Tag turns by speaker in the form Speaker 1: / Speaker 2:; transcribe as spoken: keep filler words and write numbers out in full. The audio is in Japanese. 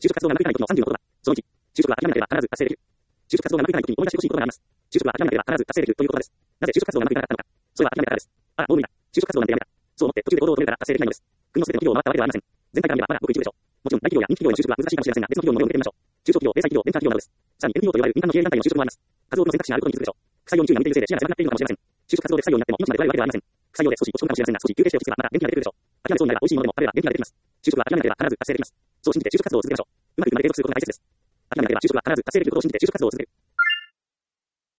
Speaker 1: 就職活動がうまくいかない時のさんじゅうの言葉。そのいち、就職は諦めなければ必ず達成できる。就職活動がうまくいかない時に思い出してほしい言葉があります。就職は諦めなければ必ず達成できるという言葉です。なぜ就職活動がうまくいかなかったのか。それは諦めたからです。ああ、もう無理だ。就職活動なんてやめた。そう思って途中で行動を止めるから達成できないのです。国のすべての企業を回ったわけではありません。全体から見ればまだごく一部でしょう。もちろん大企業や人気企業への就職は難しいかもしれませんが、別の企業の例を見てみましょう。中小企業、零細企業、ベンチャー企業などです。さらに エヌピーオー と呼ばれる民間の経営団体の就職もあります。数多くの選択肢があることに気づくでしょう。採用に注意が向いているせいで視野が狭くなっているのかもしれません。就職活動で不採用になっても命まで奪われるわけではありません。不採用で少し落ち込むかもしれませんが、少し休憩しておきすればまた元気が出てくるでしょう。諦めそうになれば美味しいものでも食べれば元気が出てきます。就職は諦めなければ必ず達成できます。そう信じて就職活動を続けましょう。うまくいくまで継続することが大切です。諦めなければ就職は必ず達成できることを信じて就職活動を続ける。